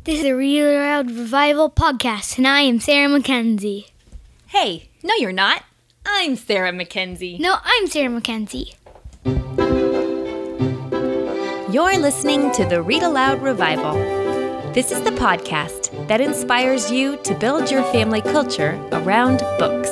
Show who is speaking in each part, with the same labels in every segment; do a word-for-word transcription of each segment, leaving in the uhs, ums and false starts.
Speaker 1: This is a Read Aloud Revival podcast, and I am Sarah Mackenzie.
Speaker 2: Hey, no you're not. I'm Sarah Mackenzie.
Speaker 1: No, I'm Sarah Mackenzie.
Speaker 2: You're listening to the Read Aloud Revival. This is the podcast that inspires you to build your family culture around books.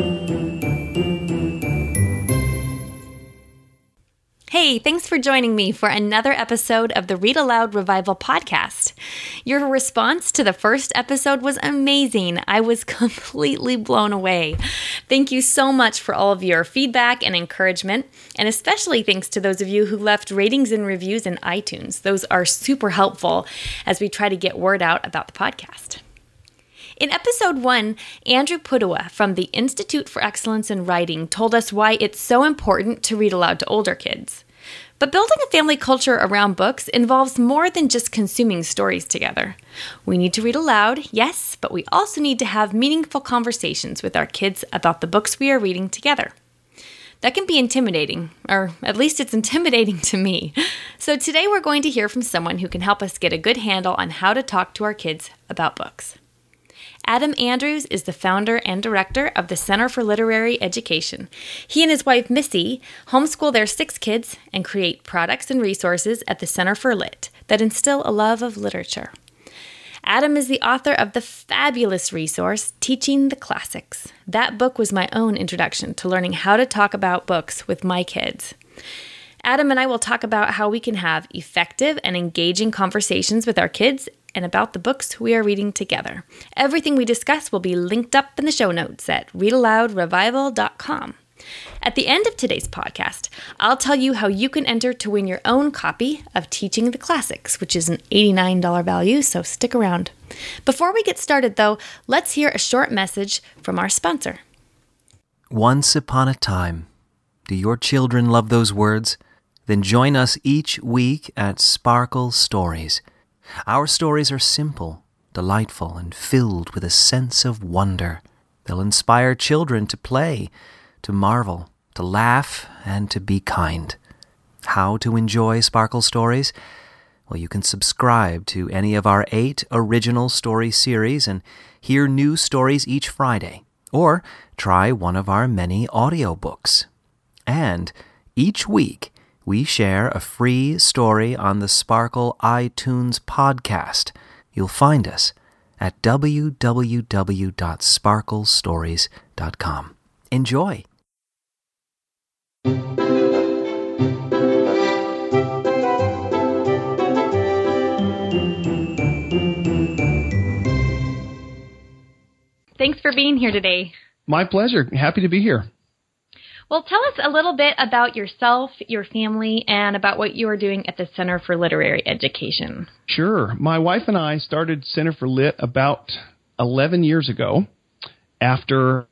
Speaker 2: Hey, thanks for joining me for another episode of the Read Aloud Revival podcast. Your response to the first episode was amazing. I was completely blown away. Thank you so much for all of your feedback and encouragement, and especially thanks to those of you who left ratings and reviews in iTunes. Those are super helpful as we try to get word out about the podcast. In episode one, Andrew Pudewa from the Institute for Excellence in Writing told us why it's so important to read aloud to older kids. But building a family culture around books involves more than just consuming stories together. We need to read aloud, yes, but we also need to have meaningful conversations with our kids about the books we are reading together. That can be intimidating, or at least it's intimidating to me. So today we're going to hear from someone who can help us get a good handle on how to talk to our kids about books. Adam Andrews is the founder and director of the Center for Literary Education. He and his wife, Missy, homeschool their six kids and create products and resources at the Center for Lit that instill a love of literature. Adam is the author of the fabulous resource, Teaching the Classics. That book was my own introduction to learning how to talk about books with my kids. Adam and I will talk about how we can have effective and engaging conversations with our kids and about the books we are reading together. Everything we discuss will be linked up in the show notes at read aloud revival dot com. At the end of today's podcast, I'll tell you how you can enter to win your own copy of Teaching the Classics, which is an eighty-nine dollars value, so stick around. Before we get started, though, let's hear a short message from our sponsor.
Speaker 3: Once upon a time. Do your children love those words? Then join us each week at Sparkle Stories. Our stories are simple, delightful, and filled with a sense of wonder. They'll inspire children to play, to marvel, to laugh, and to be kind. How to enjoy Sparkle Stories? Well, you can subscribe to any of our eight original story series and hear new stories each Friday, or try one of our many audiobooks. And each week, we share a free story on the Sparkle iTunes podcast. You'll find us at w w w dot sparkle stories dot com. Enjoy!
Speaker 2: Thanks for being here today.
Speaker 4: My pleasure. Happy to be here.
Speaker 2: Well, tell us a little bit about yourself, your family, and about what you are doing at the Center for Literary Education.
Speaker 4: Sure. My wife and I started Center for Lit about eleven years ago after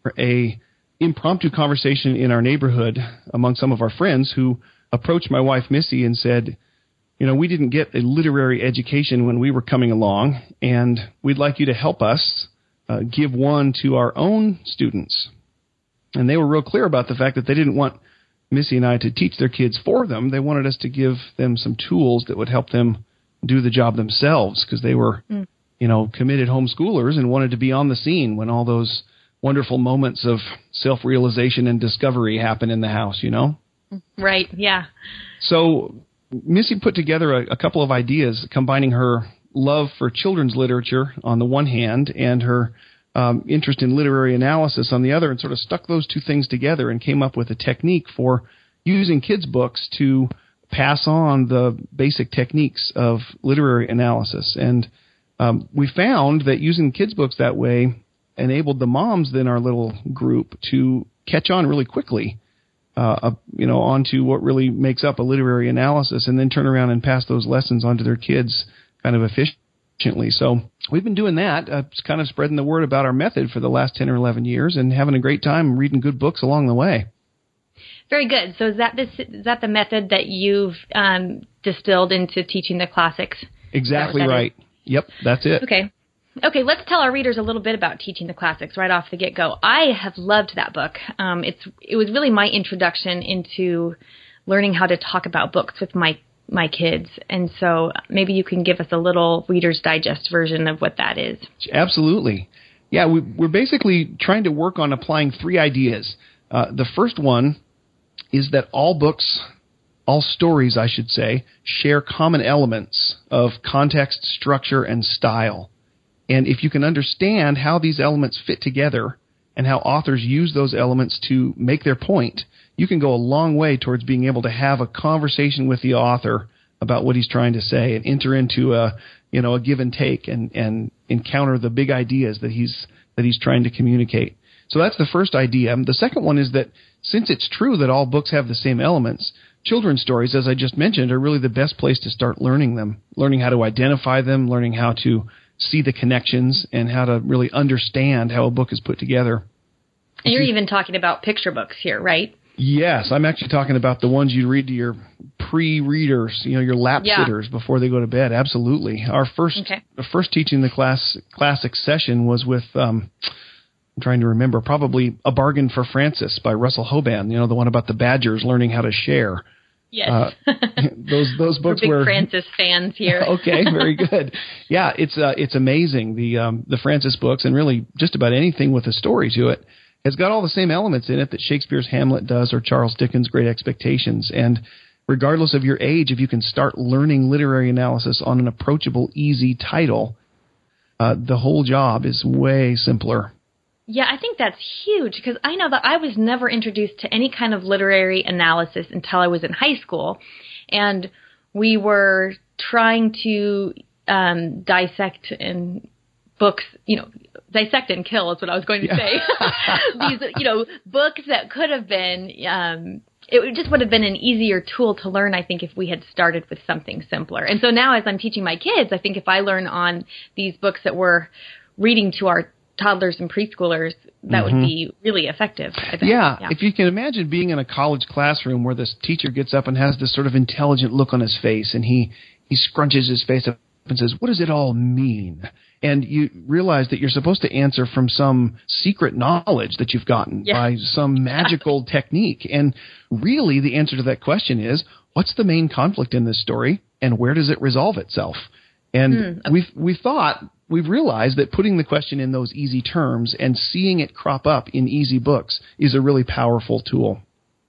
Speaker 4: a impromptu conversation in our neighborhood among some of our friends who approached my wife, Missy, and said, you know, we didn't get a literary education when we were coming along, and we'd like you to help us uh, give one to our own students. And they were real clear about the fact that they didn't want Missy and I to teach their kids for them. They wanted us to give them some tools that would help them do the job themselves because they were, mm. you know, committed homeschoolers and wanted to be on the scene when all those wonderful moments of self-realization and discovery happen in the house, you know?
Speaker 2: Right, yeah.
Speaker 4: So Missy put together a, a couple of ideas combining her love for children's literature on the one hand and her Um, interest in literary analysis on the other, and sort of stuck those two things together and came up with a technique for using kids' books to pass on the basic techniques of literary analysis. And um, we found that using kids' books that way enabled the moms in our little group to catch on really quickly, uh, uh, you know, onto what really makes up a literary analysis, and then turn around and pass those lessons onto their kids kind of efficiently. So we've been doing that, uh, kind of spreading the word about our method for the last ten or eleven years and having a great time reading good books along the way.
Speaker 2: Very good. So is that this, is that the method that you've um, distilled into Teaching the Classics?
Speaker 4: Exactly right. Is? Yep, that's it.
Speaker 2: Okay. Okay, let's tell our readers a little bit about Teaching the Classics right off the get-go. I have loved that book. Um, it's it was really my introduction into learning how to talk about books with my my kids. And so maybe you can give us a little Reader's Digest version of what that is.
Speaker 4: Absolutely. Yeah, we, we're basically trying to work on applying three ideas. Uh, the first one is that all books, all stories, I should say, share common elements of context, structure, and style. And if you can understand how these elements fit together and how authors use those elements to make their point, you can go a long way towards being able to have a conversation with the author about what he's trying to say and enter into a, you know, a give and take and, and encounter the big ideas that he's that he's trying to communicate. So that's the first idea. The second one is that since it's true that all books have the same elements, children's stories, as I just mentioned, are really the best place to start learning them, learning how to identify them, learning how to see the connections, and how to really understand how a book is put together.
Speaker 2: And you're even talking about picture books here, right?
Speaker 4: Yes, I'm actually talking about the ones you read to your pre-readers, you know, your lap
Speaker 2: yeah.
Speaker 4: sitters before they go to bed. Absolutely. Our first,
Speaker 2: okay.
Speaker 4: the first teaching the class classic session was with, um, I'm trying to remember, probably A Bargain for Francis by Russell Hoban. You know, the one about the badgers learning how to share.
Speaker 2: Yes.
Speaker 4: Uh, those those books
Speaker 2: We're big
Speaker 4: were
Speaker 2: Francis fans here.
Speaker 4: Okay, very good. Yeah, it's uh, it's amazing. The um, the Francis books, and really just about anything with a story to it, has got all the same elements in it that Shakespeare's Hamlet does or Charles Dickens' Great Expectations. And regardless of your age, if you can start learning literary analysis on an approachable, easy title, uh, the whole job is way simpler.
Speaker 2: Yeah, I think that's huge because I know that I was never introduced to any kind of literary analysis until I was in high school. And we were trying to um, dissect in books, you know, dissect and kill is what I was going to say. These, you know, books that could have been, um, it just would have been an easier tool to learn, I think, if we had started with something simpler. And so now as I'm teaching my kids, I think if I learn on these books that we're reading to our toddlers and preschoolers, that mm-hmm. would be really effective. I think.
Speaker 4: Yeah,
Speaker 2: yeah,
Speaker 4: if you can imagine being in a college classroom where this teacher gets up and has this sort of intelligent look on his face, and he, he scrunches his face up and says, "What does it all mean?" And you realize that you're supposed to answer from some secret knowledge that you've gotten
Speaker 2: yeah.
Speaker 4: by some magical technique. And really the answer to that question is, what's the main conflict in this story, and where does it resolve itself? And mm, okay. we've, we thought, we've realized that putting the question in those easy terms and seeing it crop up in easy books is a really powerful tool.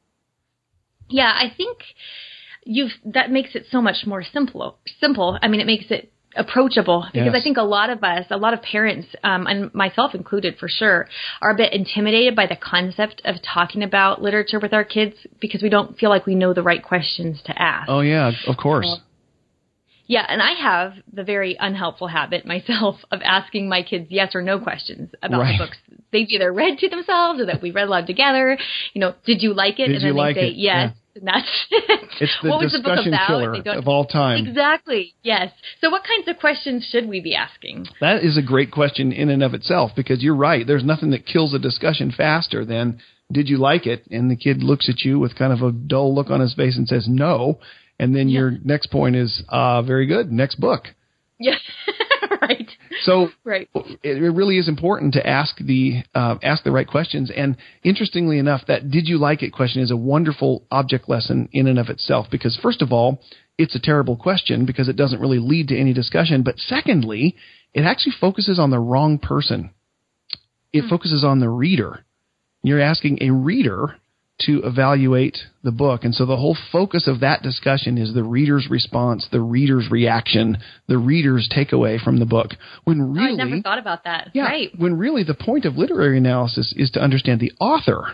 Speaker 2: Yeah, I think you've that makes it so much more simple. Simple. I mean, it makes it approachable because yes. I think a lot of us, a lot of parents, um, and myself included for sure, are a bit intimidated by the concept of talking about literature with our kids because we don't feel like we know the right questions to ask.
Speaker 4: Oh, yeah, of course.
Speaker 2: So, yeah, and I have the very unhelpful habit myself of asking my kids yes or no questions about
Speaker 4: right.
Speaker 2: the books they've either read to themselves or that we read aloud together. You know, did you like it?
Speaker 4: Did
Speaker 2: and then
Speaker 4: you
Speaker 2: they
Speaker 4: like
Speaker 2: say
Speaker 4: it?
Speaker 2: yes.
Speaker 4: Yeah.
Speaker 2: And that's it.
Speaker 4: It's the
Speaker 2: what was
Speaker 4: discussion
Speaker 2: the book about?
Speaker 4: killer of all time.
Speaker 2: Exactly, yes. So what kinds of questions should we be asking?
Speaker 4: That is a great question in and of itself because you're right. There's nothing that kills a discussion faster than, did you like it? And the kid looks at you with kind of a dull look on his face and says no. And then yeah. your next point is, uh, very good, next book.
Speaker 2: Yeah, right.
Speaker 4: So
Speaker 2: right.
Speaker 4: it really is important to ask the uh, ask the right questions. And interestingly enough, that did you like it question is a wonderful object lesson in and of itself because, first of all, it's a terrible question because it doesn't really lead to any discussion. But secondly, it actually focuses on the wrong person. It mm. focuses on the reader. You're asking a reader to evaluate the book. And so the whole focus of that discussion is the reader's response, the reader's reaction, the reader's takeaway from the book. When really,
Speaker 2: oh, I never thought about that.
Speaker 4: Yeah,
Speaker 2: right.
Speaker 4: When really the point of literary analysis is to understand the author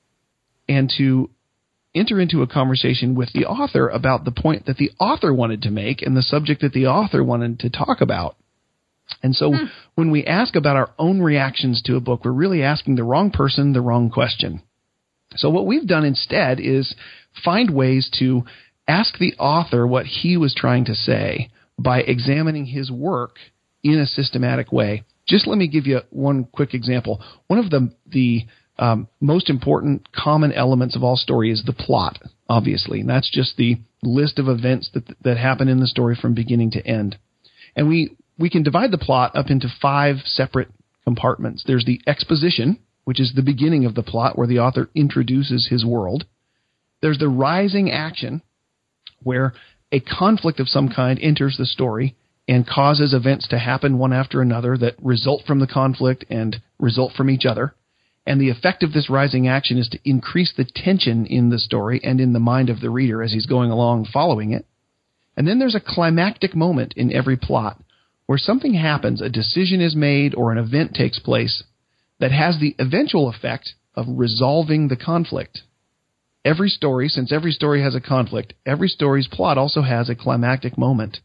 Speaker 4: and to enter into a conversation with the author about the point that the author wanted to make and the subject that the author wanted to talk about. And so hmm. when we ask about our own reactions to a book, we're really asking the wrong person the wrong question. So what we've done instead is find ways to ask the author what he was trying to say by examining his work in a systematic way. Just let me give you one quick example. One of the the um, most important common elements of all story is the plot, obviously. And that's just the list of events that that happen in the story from beginning to end. And we, we can divide the plot up into five separate compartments. There's the exposition, which is the beginning of the plot where the author introduces his world. There's the rising action, where a conflict of some kind enters the story and causes events to happen one after another that result from the conflict and result from each other. And the effect of this rising action is to increase the tension in the story and in the mind of the reader as he's going along following it. And then there's a climactic moment in every plot where something happens, a decision is made, or an event takes place that has the eventual effect of resolving the conflict. Every story, since every story has a conflict, every story's plot also has a climactic moment.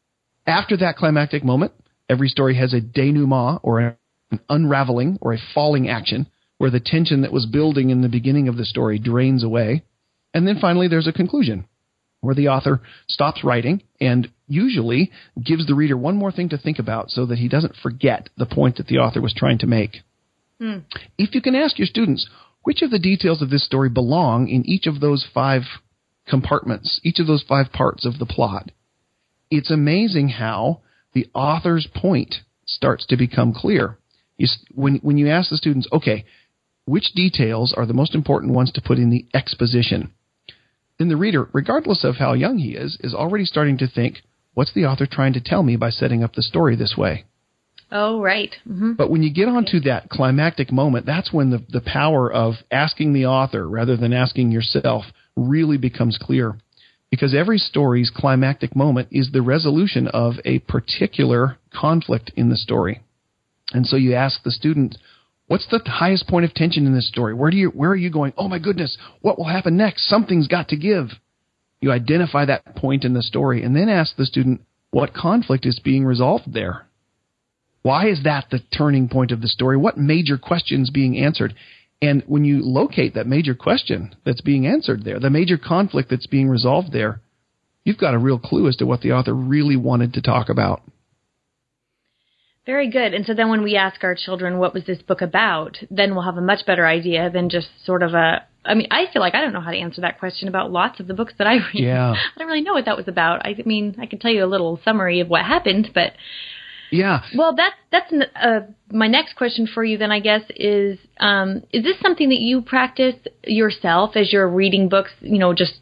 Speaker 4: After that climactic moment, every story has a denouement, or an unraveling, or a falling action, where the tension that was building in the beginning of the story drains away. And then finally there's a conclusion, where the author stops writing and usually gives the reader one more thing to think about so that he doesn't forget the point that the author was trying to make. Mm. If you can ask your students, which of the details of this story belong in each of those five compartments, each of those five parts of the plot, it's amazing how the author's point starts to become clear. You, when, when you ask the students, okay, which details are the most important ones to put in the exposition? Then the reader, regardless of how young he is, is already starting to think, what's the author trying to tell me by setting up the story this way?
Speaker 2: Oh, right. Mm-hmm.
Speaker 4: But when you get onto that climactic moment, that's when the, the power of asking the author rather than asking yourself really becomes clear. Because every story's climactic moment is the resolution of a particular conflict in the story. And so you ask the student, what's the highest point of tension in this story? Where do you, where are you going? Oh my goodness, what will happen next? Something's got to give. You identify that point in the story and then ask the student, what conflict is being resolved there? Why is that the turning point of the story? What major question's being answered? And when you locate that major question that's being answered there, the major conflict that's being resolved there, you've got a real clue as to what the author really wanted to talk about.
Speaker 2: Very good. And so then when we ask our children, what was this book about, then we'll have a much better idea than just sort of a, I mean, I feel like I don't know how to answer that question about lots of the books that I read.
Speaker 4: Yeah.
Speaker 2: I don't really know what that was about. I mean, I can tell you a little summary of what happened, but...
Speaker 4: Yeah.
Speaker 2: Well, that's, that's uh, my next question for you then, I guess, is, um, is this something that you practice yourself as you're reading books, you know, just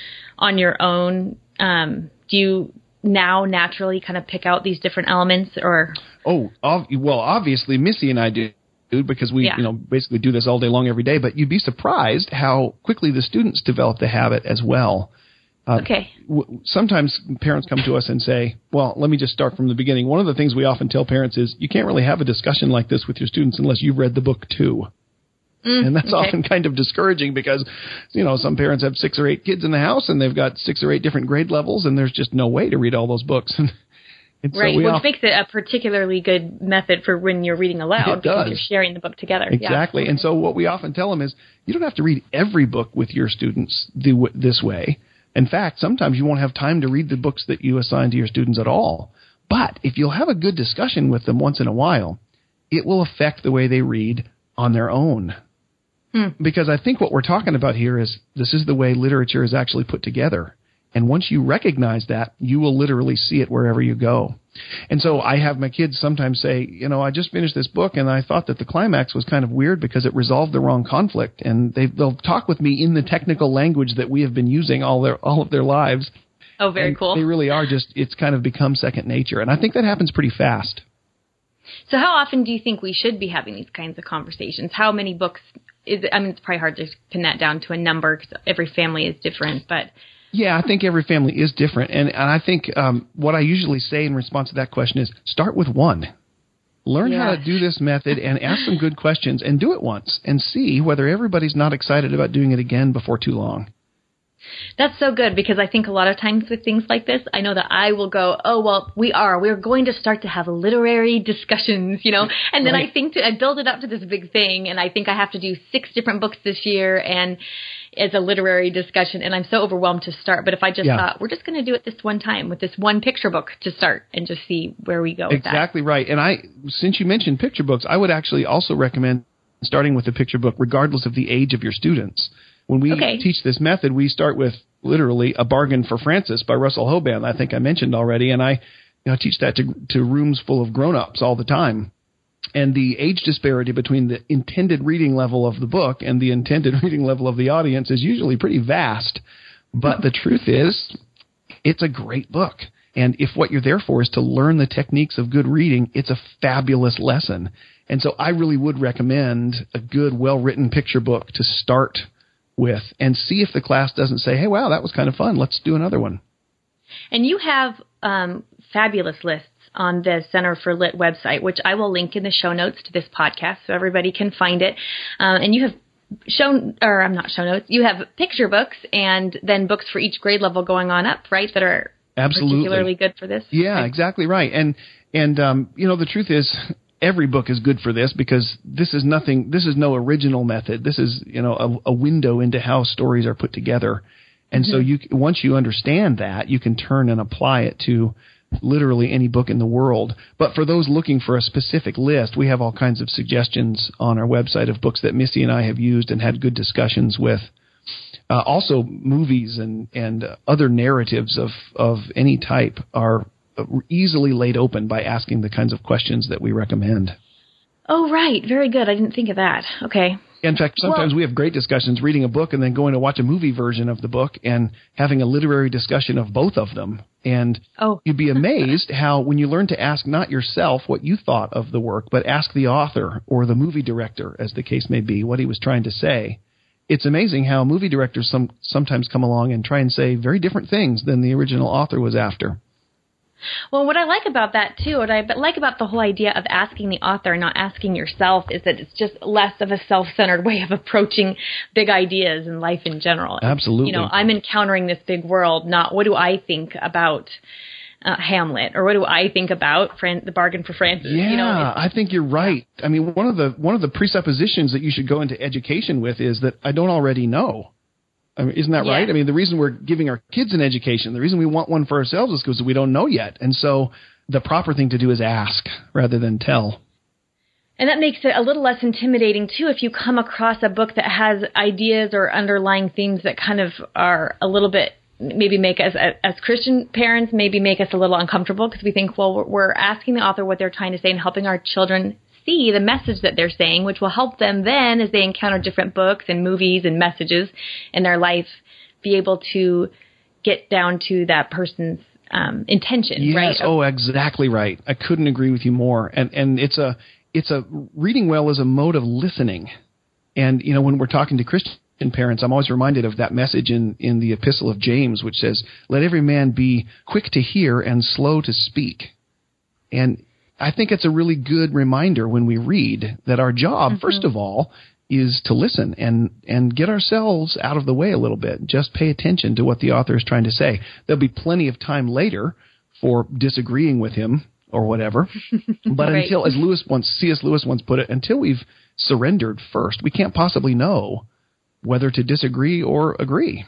Speaker 2: on your own? Um, do you now naturally kind of pick out these different elements or?
Speaker 4: Oh, ov- well, obviously Missy and I do, because we, yeah. you know, basically do this all day long every day, but you'd be surprised how quickly the students develop the habit as well. Uh,
Speaker 2: okay.
Speaker 4: W- sometimes parents come to us and say, well, let me just start from the beginning. One of the things we often tell parents is you can't really have a discussion like this with your students unless you've read the book too. Mm, and that's okay. often kind of discouraging because, you know, some parents have six or eight kids in the house and they've got six or eight different grade levels and there's just no way to read all those books. And, and
Speaker 2: right,
Speaker 4: so we
Speaker 2: which
Speaker 4: often,
Speaker 2: makes it a particularly good method for when you're reading aloud.
Speaker 4: It does.
Speaker 2: Because you're sharing the book together.
Speaker 4: Exactly.
Speaker 2: Yeah.
Speaker 4: And so what we often tell them is you don't have to read every book with your students the, this way. In fact, sometimes you won't have time to read the books that you assign to your students at all. But if you'll have a good discussion with them once in a while, it will affect the way they read on their own. Hmm. Because I think what we're talking about here is this is the way literature is actually put together. And once you recognize that, you will literally see it wherever you go. And so I have my kids sometimes say, you know, I just finished this book and I thought that the climax was kind of weird because it resolved the wrong conflict. And they, they'll talk with me in the technical language that we have been using all their all of their lives.
Speaker 2: Oh, very
Speaker 4: and
Speaker 2: cool.
Speaker 4: They really are just, it's kind of become second nature. And I think that happens pretty fast.
Speaker 2: So how often do you think we should be having these kinds of conversations? How many books is it? I mean, it's probably hard to pin that down to a number because every family is different, but...
Speaker 4: Yeah, I think every family is different. And, and I think um, what I usually say in response to that question is start with one. Learn
Speaker 2: yes.
Speaker 4: how to do this method and ask some good questions and do it once and see whether everybody's not excited about doing it again before too long.
Speaker 2: That's so good because I think a lot of times with things like this, I know that I will go, oh, well, we are. We're going to start to have literary discussions, you know, and then right. I think to, I build it up to this big thing and I think I have to do six different books this year and as a literary discussion and I'm so overwhelmed to start. But if I just yeah. thought, we're just going to do it this one time with this one picture book to start and just see where we go with that.
Speaker 4: Exactly right. And I, since you mentioned picture books, I would actually also recommend starting with a picture book regardless of the age of your students. When we
Speaker 2: okay.
Speaker 4: teach this method, we start with literally A Bargain for Francis by Russell Hoban. I think I mentioned already, and I you know, teach that to, to rooms full of grown-ups all the time. And the age disparity between the intended reading level of the book and the intended reading level of the audience is usually pretty vast. But the truth is, it's a great book. And if what you're there for is to learn the techniques of good reading, it's a fabulous lesson. And so I really would recommend a good, well-written picture book to start with and see if the class doesn't say, hey, wow, that was kind of fun. Let's do another one.
Speaker 2: And you have um, fabulous lists on the Center for Lit website, which I will link in the show notes to this podcast so everybody can find it. Um, and you have shown, or I'm not show notes, you have picture books and then books for each grade level going on up, right, that are
Speaker 4: Absolutely.
Speaker 2: particularly good for this?
Speaker 4: Yeah,
Speaker 2: okay.
Speaker 4: exactly right. And, and um, you know, the truth is every book is good for this because this is nothing, this is no original method. This is, you know, a, a window into how stories are put together. And mm-hmm. so you once you understand that, you can turn and apply it to literally any book in the world. But for those looking for a specific list, we have all kinds of suggestions on our website of books that Missy and I have used and had good discussions with. Uh, also, movies and, and other narratives of, of any type are easily laid open by asking the kinds of questions that we recommend.
Speaker 2: Oh, right. Very good. I didn't think of that. Okay.
Speaker 4: In fact, sometimes well, we have great discussions reading a book and then going to watch a movie version of the book and having a literary discussion of both of them. And
Speaker 2: oh.
Speaker 4: you'd be amazed how when you learn to ask not yourself what you thought of the work, but ask the author or the movie director, as the case may be, what he was trying to say. It's amazing how movie directors some, sometimes come along and try and say very different things than the original author was after.
Speaker 2: Well, what I like about that, too, what I like about the whole idea of asking the author, not asking yourself, is that it's just less of a self-centered way of approaching big ideas in life in general.
Speaker 4: Absolutely.
Speaker 2: You know, I'm encountering this big world, not what do I think about uh, Hamlet, or what do I think about Fran- The Bargain for Francis?
Speaker 4: Yeah,
Speaker 2: you know,
Speaker 4: I think you're right. I mean, one of the one of the presuppositions that you should go into education with is that I don't already know. I mean, isn't that
Speaker 2: yeah.
Speaker 4: right? I mean, the reason we're giving our kids an education, the reason we want one for ourselves is because we don't know yet. And so the proper thing to do is ask rather than tell.
Speaker 2: And that makes it a little less intimidating, too, if you come across a book that has ideas or underlying themes that kind of are a little bit, maybe make us, as Christian parents, maybe make us a little uncomfortable because we think, well, we're asking the author what they're trying to say and helping our children see the message that they're saying, which will help them then as they encounter different books and movies and messages in their life, be able to get down to that person's um, intention,
Speaker 4: yes,
Speaker 2: right?
Speaker 4: Yes, oh, exactly right. I couldn't agree with you more. And and it's a it's a reading well is a mode of listening. And you know, when we're talking to Christian parents, I'm always reminded of that message in in the Epistle of James, which says, "Let every man be quick to hear and slow to speak." And I think it's a really good reminder when we read that our job, mm-hmm. first of all, is to listen and, and get ourselves out of the way a little bit. Just pay attention to what the author is trying to say. There'll be plenty of time later for disagreeing with him or whatever. But
Speaker 2: right.
Speaker 4: until, as Lewis once, C S Lewis once put it, until we've surrendered first, we can't possibly know whether to disagree or agree.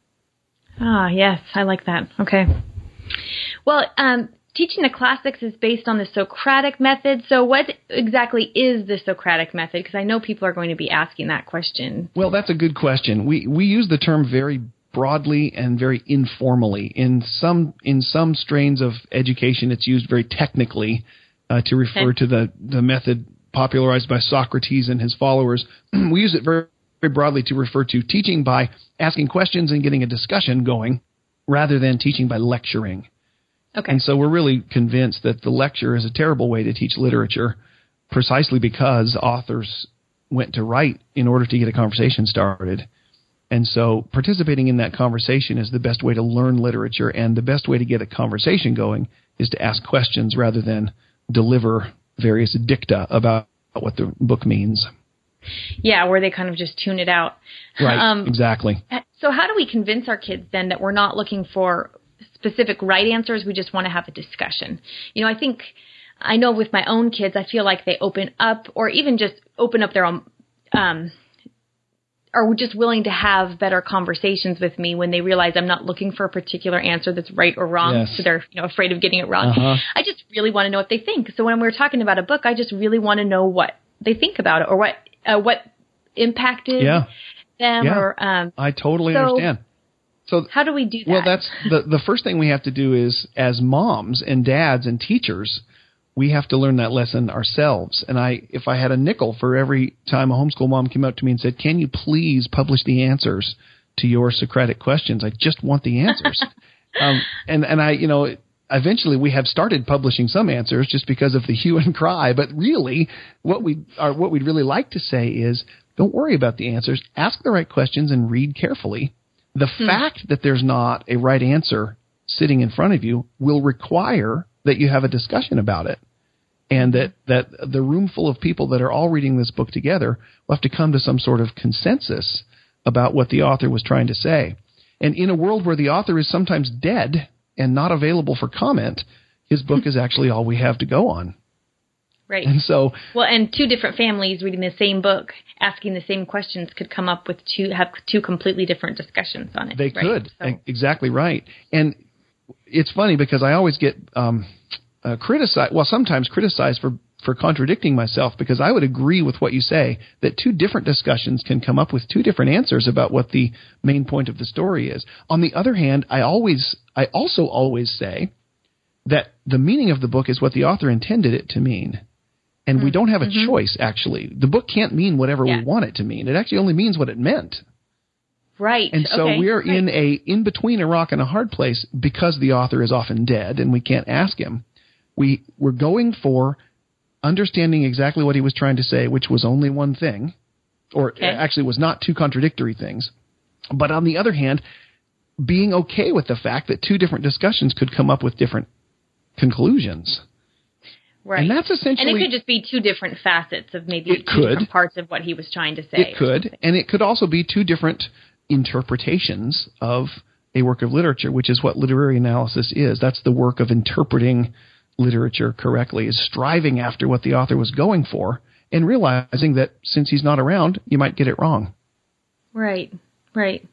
Speaker 2: Ah, yes, I like that. Okay. Well, um, teaching the classics is based on the Socratic method. So what exactly is the Socratic method? Because I know people are going to be asking that question.
Speaker 4: Well, that's a good question. We we use the term very broadly and very informally. In some in some strains of education, it's used very technically uh, to refer okay. to the, the method popularized by Socrates and his followers. We use it very, very broadly to refer to teaching by asking questions and getting a discussion going rather than teaching by lecturing.
Speaker 2: Okay.
Speaker 4: And so we're really convinced that the lecture is a terrible way to teach literature precisely because authors went to write in order to get a conversation started. And so participating in that conversation is the best way to learn literature, and the best way to get a conversation going is to ask questions rather than deliver various dicta about what the book means.
Speaker 2: Yeah, where they kind of just tune it out.
Speaker 4: Right, um, exactly.
Speaker 2: So how do we convince our kids then that we're not looking for specific right answers, we just want to have a discussion? You know, I think, I know with my own kids, I feel like they open up, or even just open up their own, um, are just willing to have better conversations with me when they realize I'm not looking for a particular answer that's right or wrong,
Speaker 4: yes.
Speaker 2: so they're, you know, afraid of getting it wrong.
Speaker 4: Uh-huh.
Speaker 2: I just really want to know what they think. So when we're talking about a book, I just really want to know what they think about it, or what uh, what impacted
Speaker 4: yeah.
Speaker 2: them.
Speaker 4: Yeah.
Speaker 2: Or um,
Speaker 4: I totally
Speaker 2: so,
Speaker 4: understand. So
Speaker 2: how do we do that?
Speaker 4: Well, that's the the first thing we have to do is, as moms and dads and teachers, we have to learn that lesson ourselves. And I, if I had a nickel for every time a homeschool mom came up to me and said, "Can you please publish the answers to your Socratic questions? I just want the answers." um, and and I, you know, eventually we have started publishing some answers just because of the hue and cry. But really, what we are, what we'd really like to say is, don't worry about the answers. Ask the right questions and read carefully. The hmm. fact that there's not a right answer sitting in front of you will require that you have a discussion about it. And that, that the room full of people that are all reading this book together will have to come to some sort of consensus about what the author was trying to say. And in a world where the author is sometimes dead and not available for comment, his book is actually all we have to go on.
Speaker 2: Right.
Speaker 4: And so,
Speaker 2: well, and two different families reading the same book, asking the same questions, could come up with two have two completely different discussions on it.
Speaker 4: They
Speaker 2: right?
Speaker 4: could.
Speaker 2: So.
Speaker 4: Exactly right. And it's funny because I always get um, uh, criticized. Well, sometimes criticized for. for contradicting myself, because I would agree with what you say, that two different discussions can come up with two different answers about what the main point of the story is. On the other hand, I always, I also always say that the meaning of the book is what the author intended it to mean. And mm-hmm. we don't have a mm-hmm. choice, actually. The book can't mean whatever yeah. we want it to mean. It actually only means what it meant.
Speaker 2: Right.
Speaker 4: And so
Speaker 2: okay.
Speaker 4: we're
Speaker 2: right.
Speaker 4: in a, in between a rock and a hard place because the author is often dead and we can't ask him. We, we're going for understanding exactly what he was trying to say, which was only one thing, or okay. actually was not two contradictory things. But on the other hand, being okay with the fact that two different discussions could come up with different conclusions.
Speaker 2: Right.
Speaker 4: And that's essentially...
Speaker 2: And it could just be two different facets of maybe
Speaker 4: two
Speaker 2: could. different parts of what he was trying to say.
Speaker 4: It could. And it could also be two different interpretations of a work of literature, which is what literary analysis is. That's the work of interpreting literature correctly, is striving after what the author was going for and realizing that since he's not around, you might get it wrong.
Speaker 2: Right, right.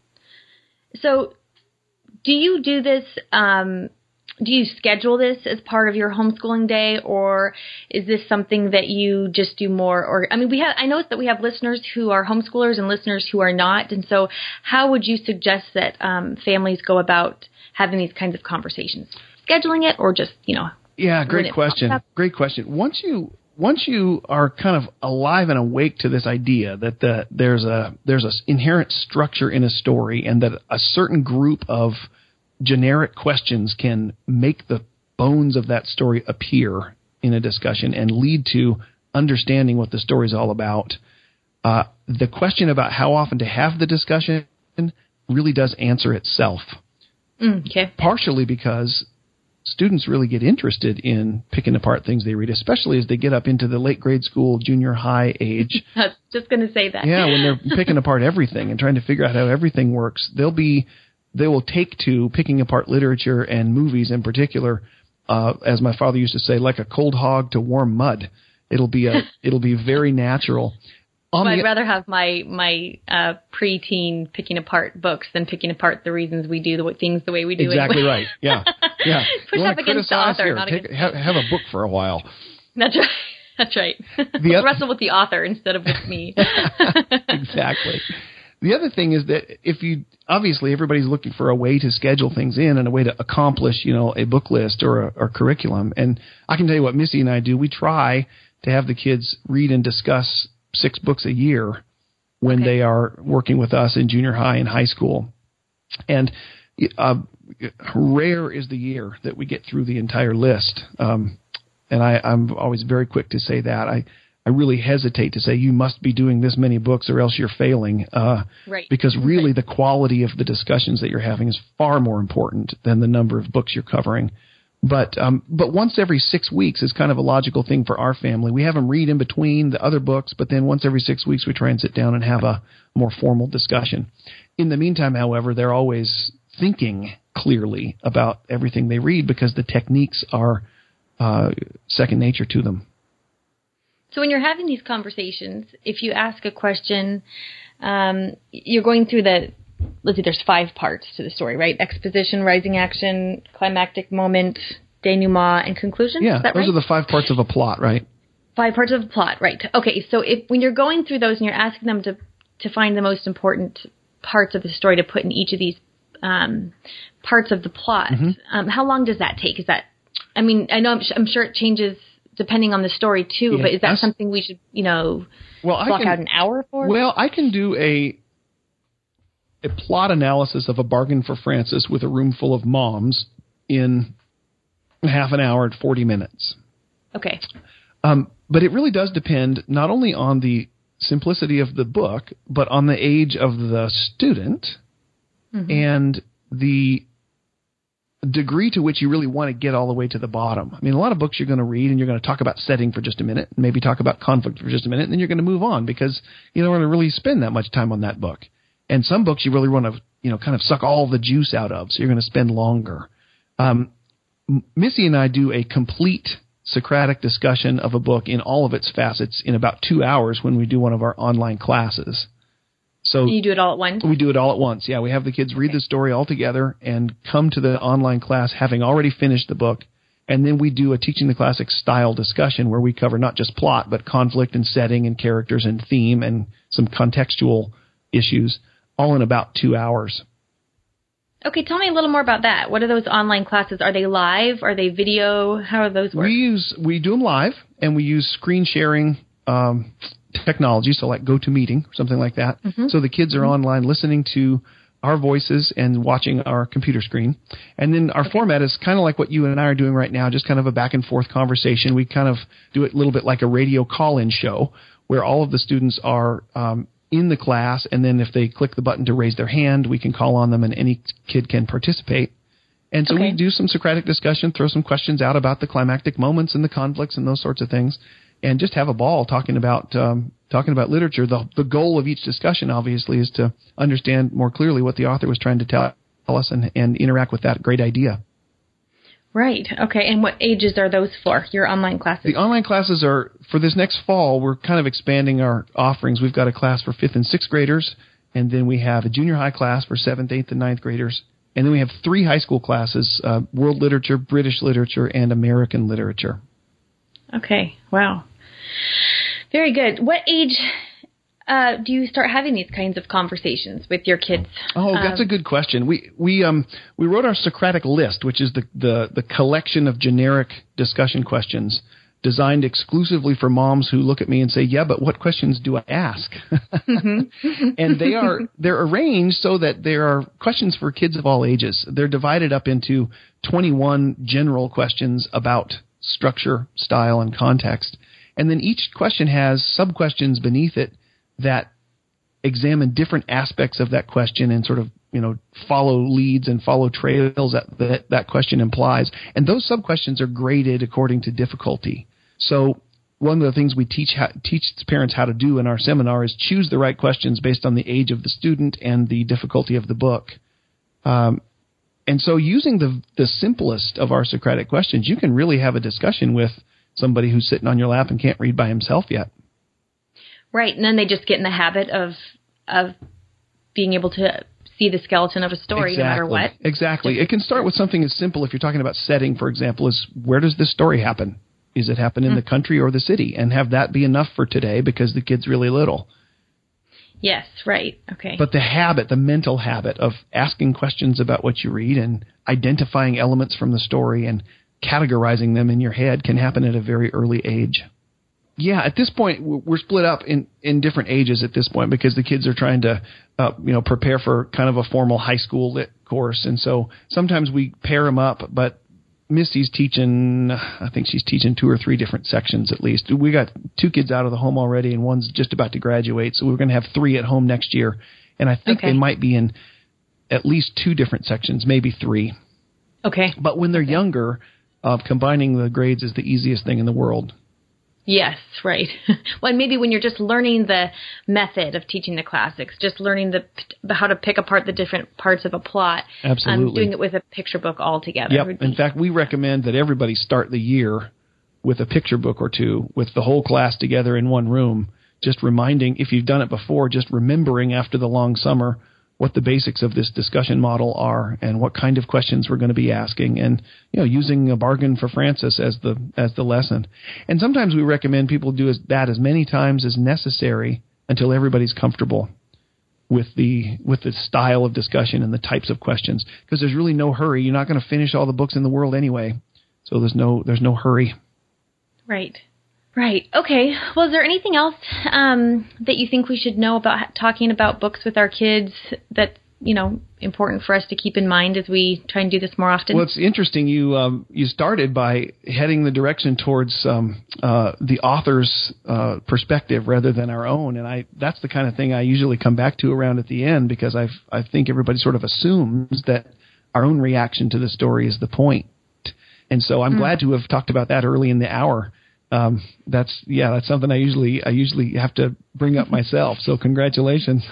Speaker 2: So do you do this, um, do you schedule this as part of your homeschooling day, or is this something that you just do more? Or I mean, we have, I know that we have listeners who are homeschoolers and listeners who are not. And so how would you suggest that um, families go about having these kinds of conversations? Scheduling it, or just, you know,
Speaker 4: Yeah, great question. Great question. Once you once you are kind of alive and awake to this idea that the, there's a there's an inherent structure in a story, and that a certain group of generic questions can make the bones of that story appear in a discussion and lead to understanding what the story is all about, uh, the question about how often to have the discussion really does answer itself.
Speaker 2: Mm, okay.
Speaker 4: Partially because students really get interested in picking apart things they read, especially as they get up into the late grade school, junior high age.
Speaker 2: I was just going to say that.
Speaker 4: Yeah, when they're picking apart everything and trying to figure out how everything works, they'll be, they will take to picking apart literature and movies in particular, uh, as my father used to say, like a cold hog to warm mud. It'll be a, it'll be very natural.
Speaker 2: Well, I'd rather have my my uh, preteen picking apart books than picking apart the reasons we do the things the way we do.
Speaker 4: Exactly
Speaker 2: anyway.
Speaker 4: right. Yeah, yeah.
Speaker 2: Push up against the author,
Speaker 4: here,
Speaker 2: not
Speaker 4: take,
Speaker 2: against.
Speaker 4: Have, have a book for a while.
Speaker 2: That's right. That's right. The other, wrestle with the author instead of with me.
Speaker 4: Exactly. The other thing is that if you obviously everybody's looking for a way to schedule things in and a way to accomplish, you know, a book list or a or curriculum. And I can tell you what Missy and I do. We try to have the kids read and discuss six books a year when okay. they are working with us in junior high and high school. And uh, rare is the year that we get through the entire list. Um, and I, I'm always very quick to say that. I, I really hesitate to say you must be doing this many books or else you're failing. Uh,
Speaker 2: right.
Speaker 4: Because really
Speaker 2: right.
Speaker 4: the quality of the discussions that you're having is far more important than the number of books you're covering. But um, but once every six weeks is kind of a logical thing for our family. We have them read in between the other books, but then once every six weeks we try and sit down and have a more formal discussion. In the meantime, however, they're always thinking clearly about everything they read because the techniques are uh, second nature to them.
Speaker 2: So when you're having these conversations, if you ask a question, um, you're going through the let's see, there's five parts to the story, right? Exposition, rising action, climactic moment, denouement, and conclusion.
Speaker 4: Yeah,
Speaker 2: Is that
Speaker 4: those
Speaker 2: right?
Speaker 4: are the five parts of a plot, right?
Speaker 2: Five parts of a plot, right. Okay, so if when you're going through those and you're asking them to, to find the most important parts of the story to put in each of these um, parts of the plot, mm-hmm. um, how long does that take? Is that, I mean, I know I'm, I'm sure it changes depending on the story too, yeah, but is that something we should, you know,
Speaker 4: well,
Speaker 2: block
Speaker 4: I can,
Speaker 2: out an hour for?
Speaker 4: Well, I can do a... a plot analysis of A Bargain for Frances with a room full of moms in half an hour and forty minutes.
Speaker 2: Okay.
Speaker 4: Um, but it really does depend not only on the simplicity of the book, but on the age of the student mm-hmm. and the degree to which you really want to get all the way to the bottom. I mean, a lot of books you're going to read and you're going to talk about setting for just a minute, maybe talk about conflict for just a minute, and then you're going to move on because you don't want to really spend that much time on that book. And some books you really want to, you know, kind of suck all the juice out of, so you're going to spend longer. Um, Missy and I do a complete Socratic discussion of a book in all of its facets in about two hours when we do one of our online classes. So
Speaker 2: you do it all at once?
Speaker 4: We do it all at once. Yeah, we have the kids read okay. the story all together and come to the online class having already finished the book. And then we do a Teaching the Classics style discussion where we cover not just plot, but conflict and setting and characters and theme and some contextual issues, all in about two hours.
Speaker 2: Okay, tell me a little more about that. What are those online classes? Are they live? Are they video? How are those work?
Speaker 4: We use we do them live, and we use screen sharing um, technology, so like GoToMeeting or something like that. Mm-hmm. So the kids are mm-hmm. online listening to our voices and watching our computer screen. And then our okay. format is kind of like what you and I are doing right now, just kind of a back and forth conversation. We kind of do it a little bit like a radio call-in show where all of the students are um, in the class, and then if they click the button to raise their hand, we can call on them and any kid can participate. And so okay. we do some Socratic discussion, throw some questions out about the climactic moments and the conflicts and those sorts of things, and just have a ball talking about um, talking about literature. The, the goal of each discussion, obviously, is to understand more clearly what the author was trying to tell us and, and interact with that great idea.
Speaker 2: Right. Okay. And what ages are those for, your online classes?
Speaker 4: The online classes are, for this next fall, we're kind of expanding our offerings. We've got a class for fifth and sixth graders, and then we have a junior high class for seventh, eighth, and ninth graders. And then we have three high school classes, uh, world literature, British literature, and American literature.
Speaker 2: Okay. Wow. Very good. What age uh, do you start having these kinds of conversations with your kids?
Speaker 4: Oh, that's um, a good question. We we um we wrote our Socratic list, which is the, the, the collection of generic discussion questions designed exclusively for moms who look at me and say, "Yeah, but what questions do I ask?" Mm-hmm. And they are they're arranged so that there are questions for kids of all ages. They're divided up into twenty-one general questions about structure, style, and context. And then each question has sub-questions beneath it that examine different aspects of that question and sort of, you know, follow leads and follow trails that that, that question implies. And those sub-questions are graded according to difficulty. So one of the things we teach how, teach parents how to do in our seminar is choose the right questions based on the age of the student and the difficulty of the book. Um, and so using the the simplest of our Socratic questions, you can really have a discussion with somebody who's sitting on your lap and can't read by himself yet.
Speaker 2: Right, and then they just get in the habit of of being able to see the skeleton of a story
Speaker 4: exactly.
Speaker 2: no matter what.
Speaker 4: Exactly. It can start with something as simple, if you're talking about setting, for example, is where does this story happen? Is it happen in mm-hmm. the country or the city? And have that be enough for today because the kid's really little.
Speaker 2: Yes, right. Okay.
Speaker 4: But the habit, the mental habit of asking questions about what you read and identifying elements from the story and categorizing them in your head can happen at a very early age. Yeah, at this point, we're split up in, in different ages at this point because the kids are trying to, uh, you know, prepare for kind of a formal high school lit course. And so sometimes we pair them up, but Misty's teaching, I think she's teaching two or three different sections at least. We got two kids out of the home already and one's just about to graduate. So we're going to have three at home next year. And I think okay. they might be in at least two different sections, maybe three.
Speaker 2: Okay.
Speaker 4: But when they're
Speaker 2: okay.
Speaker 4: younger, uh, combining the grades is the easiest thing in the world.
Speaker 2: Yes, right. Well, maybe when you're just learning the method of teaching the classics, just learning the how to pick apart the different parts of a plot.
Speaker 4: Absolutely.
Speaker 2: Um, doing it with a picture book altogether.
Speaker 4: Yep. In fact, we recommend that everybody start the year with a picture book or two, with the whole class together in one room, just reminding, if you've done it before, just remembering after the long summer what the basics of this discussion model are and what kind of questions we're going to be asking, and, you know, using A Bargain for Frances as the as the lesson. And sometimes we recommend people do that as many times as necessary until everybody's comfortable with the with the style of discussion and the types of questions, because there's really no hurry. You're not going to finish all the books in the world anyway, so there's no there's no hurry.
Speaker 2: Right. Right. Okay. Well, is there anything else um, that you think we should know about talking about books with our kids that you know, important for us to keep in mind as we try and do this more often?
Speaker 4: Well, it's interesting. You um, you started by heading the direction towards um, uh, the author's uh, perspective rather than our own, and I that's the kind of thing I usually come back to around at the end, because I I think everybody sort of assumes that our own reaction to the story is the point, and so I'm mm. glad to have talked about that early in the hour. Um, that's yeah, that's something I usually I usually have to bring up myself. So congratulations.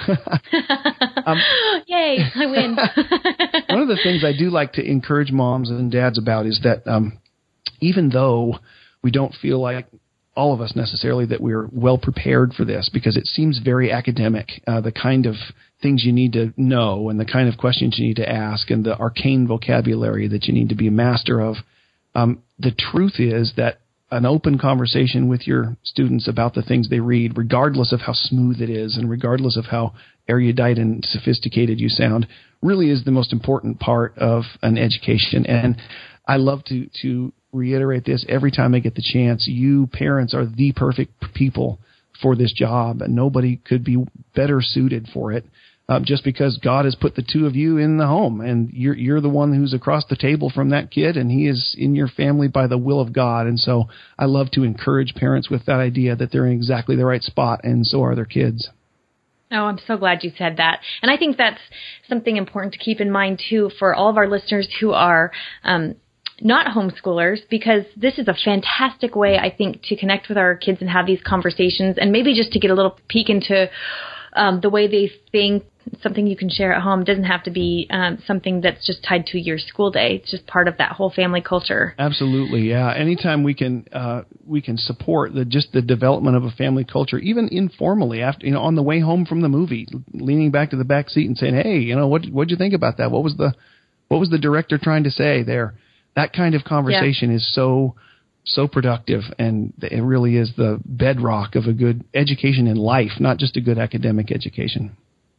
Speaker 4: um,
Speaker 2: Yay, I win.
Speaker 4: One of the things I do like to encourage moms and dads about is that um, even though we don't feel like all of us necessarily that we're well prepared for this, because it seems very academic, uh, the kind of things you need to know and the kind of questions you need to ask and the arcane vocabulary that you need to be a master of. Um, the truth is that an open conversation with your students about the things they read, regardless of how smooth it is and regardless of how erudite and sophisticated you sound, really is the most important part of an education. And I love to, to reiterate this every time I get the chance. You parents are the perfect people for this job, and nobody could be better suited for it. Um, just because God has put the two of you in the home, and you're you're the one who's across the table from that kid, and he is in your family by the will of God. And so I love to encourage parents with that idea that they're in exactly the right spot, and so are their kids.
Speaker 2: Oh, I'm so glad you said that. And I think that's something important to keep in mind, too, for all of our listeners who are um, not homeschoolers, because this is a fantastic way, I think, to connect with our kids and have these conversations, and maybe just to get a little peek into um, the way they think. Something you can share at home. It doesn't have to be um, something that's just tied to your school day. It's just part of that whole family culture.
Speaker 4: Absolutely, yeah. Anytime we can uh, we can support the just the development of a family culture, even informally, after you know, on the way home from the movie, leaning back to the back seat and saying, "Hey, you know, what what'd you think about that? What was the what was the director trying to say there?" That kind of conversation yeah. is so so productive, and it really is the bedrock of a good education in life, not just a good academic education.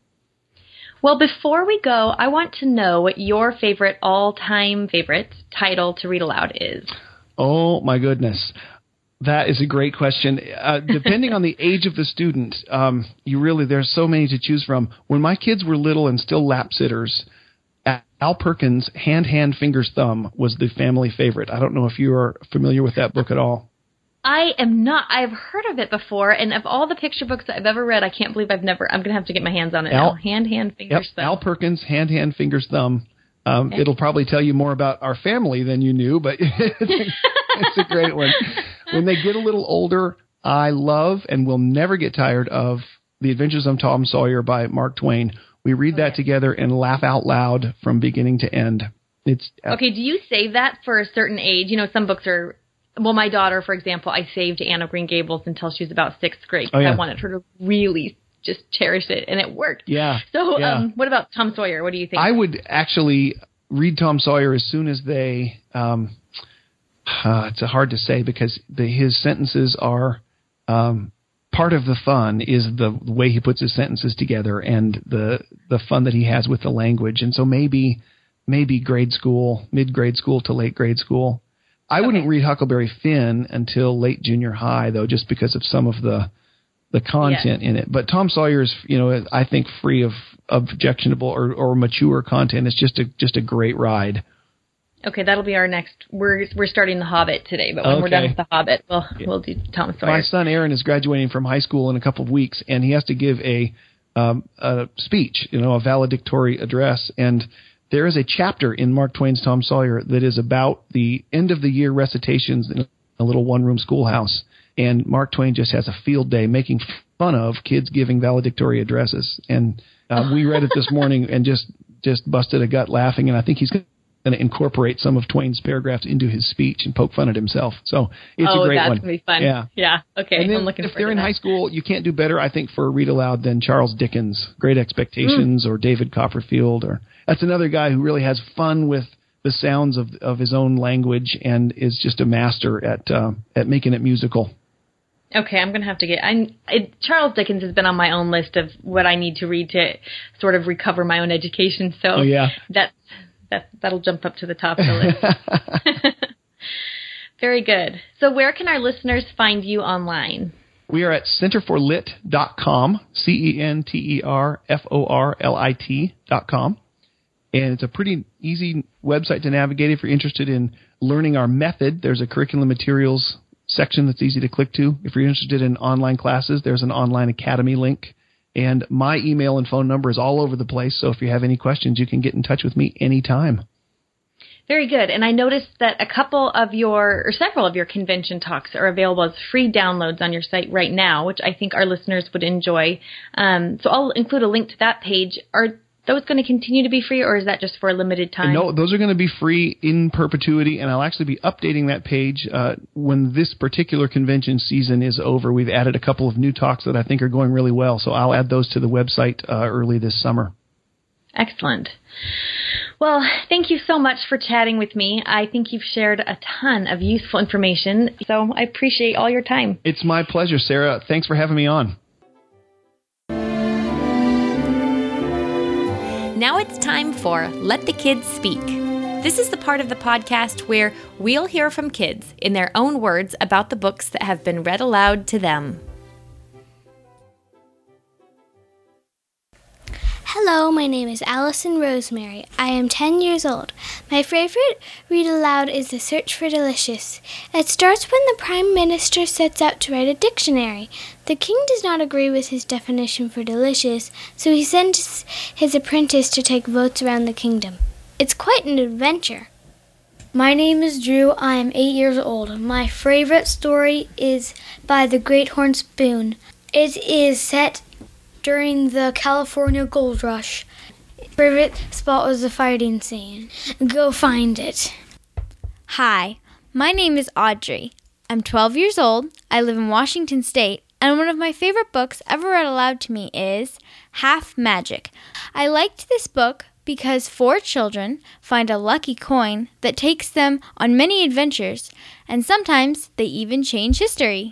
Speaker 2: Well, before we go, I want to know what your favorite all-time favorite title to read aloud is.
Speaker 4: Oh, my goodness. That is a great question. Uh, depending on the age of the student, um, you really there's so many to choose from. When my kids were little and still lap sitters, Al Perkins' Hand, Hand, Fingers, Thumb was the family favorite. I don't know if you are familiar with that book at all.
Speaker 2: I am not. I've heard of it before, and of all the picture books that I've ever read, I can't believe I've never. I'm going to have to get my hands on it Al, now. Hand, Hand, Fingers,
Speaker 4: yep,
Speaker 2: Thumb.
Speaker 4: Al Perkins, Hand, Hand, Fingers, Thumb. Um, okay. It'll probably tell you more about our family than you knew, but it's a great one. When they get a little older, I love and will never get tired of The Adventures of Tom Sawyer by Mark Twain. We read okay. that together and laugh out loud from beginning to end. It's uh,
Speaker 2: okay. Do you save that for a certain age? You know, some books are. Well, my daughter, for example, I saved Anne of Green Gables until she was about sixth grade because oh, yeah. I wanted her to really just cherish it, and it worked.
Speaker 4: Yeah.
Speaker 2: So
Speaker 4: yeah.
Speaker 2: Um, what about Tom Sawyer? What do you think?
Speaker 4: I would actually read Tom Sawyer as soon as they um, – uh, it's hard to say because the, his sentences are um, – part of the fun is the way he puts his sentences together and the the fun that he has with the language. And so maybe maybe grade school, mid-grade school to late grade school. I okay. wouldn't read Huckleberry Finn until late junior high, though, just because of some of the the content yeah. in it. But Tom Sawyer's, you know, I think free of objectionable or, or mature content. It's just a just a great ride.
Speaker 2: Okay, that'll be our next. We're we're starting The Hobbit today, but when okay. we're done with The Hobbit, we'll yeah. we'll do Tom Sawyer.
Speaker 4: My son Aaron is graduating from high school in a couple of weeks, and he has to give a um, a speech, you know, a valedictory address, and there is a chapter in Mark Twain's Tom Sawyer that is about the end-of-the-year recitations in a little one-room schoolhouse. And Mark Twain just has a field day making fun of kids giving valedictory addresses. And uh, we read it this morning and just, just busted a gut laughing. And I think he's going to incorporate some of Twain's paragraphs into his speech and poke fun at himself. So it's
Speaker 2: oh,
Speaker 4: a great
Speaker 2: that's
Speaker 4: one.
Speaker 2: Going to be fun.
Speaker 4: Yeah.
Speaker 2: Yeah. Okay.
Speaker 4: And then
Speaker 2: I'm looking
Speaker 4: if
Speaker 2: forward
Speaker 4: they're in
Speaker 2: to that.
Speaker 4: high school, you can't do better, I think, for a read aloud than Charles Dickens' Great Expectations mm. or David Copperfield. Or that's another guy who really has fun with the sounds of of his own language and is just a master at uh, at making it musical.
Speaker 2: Okay, I'm going to have to get... I, it, Charles Dickens has been on my own list of what I need to read to sort of recover my own education, so
Speaker 4: oh, yeah.
Speaker 2: that, that, that'll jump up to the top of the list. Very good. So where can our listeners find you online?
Speaker 4: We are at center for lit dot com, C E N T E R F O R L I T dot com. And it's a pretty easy website to navigate if you're interested in learning our method. There's a curriculum materials section that's easy to click to. If you're interested in online classes, there's an online academy link. And my email and phone number is all over the place, so if you have any questions, you can get in touch with me anytime.
Speaker 2: Very good. And I noticed that a couple of your, or several of your convention talks are available as free downloads on your site right now, which I think our listeners would enjoy. Um, so I'll include a link to that page. Are those going to continue to be free, or is that just for a limited time?
Speaker 4: No, those are going to be free in perpetuity, and I'll actually be updating that page uh, when this particular convention season is over. We've added a couple of new talks that I think are going really well, so I'll add those to the website uh, early this summer.
Speaker 2: Excellent. Well, thank you so much for chatting with me. I think you've shared a ton of useful information, so I appreciate all your time.
Speaker 4: It's my pleasure, Sarah. Thanks for having me on.
Speaker 2: Now it's time for Let the Kids Speak. This is the part of the podcast where we'll hear from kids in their own words about the books that have been read aloud to them.
Speaker 1: Hello, my name is Allison Rosemary. I am ten years old. My favorite read aloud is The Search for Delicious. It starts when the Prime Minister sets out to write a dictionary. The king does not agree with his definition for delicious, so he sends his apprentice to take votes around the kingdom. It's quite an adventure. My name is Drew. I am eight years old. My favorite story is by The Great Horn Spoon. It is set during the California Gold Rush. Favorite spot was the fighting scene. Go find it.
Speaker 5: Hi, my name is Audrey. I'm twelve years old. I live in Washington State, and one of my favorite books ever read aloud to me is Half Magic. I liked this book because four children find a lucky coin that takes them on many adventures, and sometimes they even change history.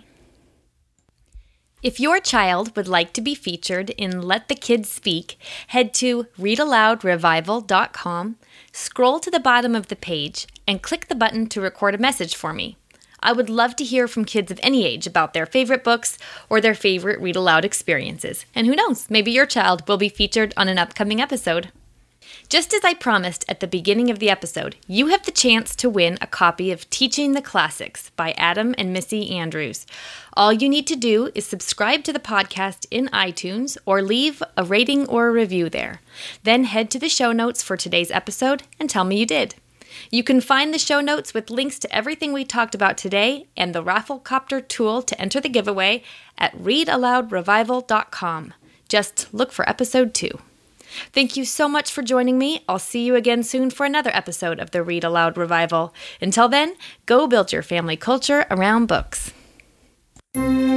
Speaker 2: If your child would like to be featured in Let the Kids Speak, head to read aloud revival dot com, scroll to the bottom of the page, and click the button to record a message for me. I would love to hear from kids of any age about their favorite books or their favorite read aloud experiences. And who knows, maybe your child will be featured on an upcoming episode. Just as I promised at the beginning of the episode, you have the chance to win a copy of Teaching the Classics by Adam and Missy Andrews. All you need to do is subscribe to the podcast in iTunes or leave a rating or a review there. Then head to the show notes for today's episode and tell me you did. You can find the show notes with links to everything we talked about today and the Rafflecopter tool to enter the giveaway at read aloud revival dot com. Just look for episode two. Thank you so much for joining me. I'll see you again soon for another episode of the Read Aloud Revival. Until then, go build your family culture around books.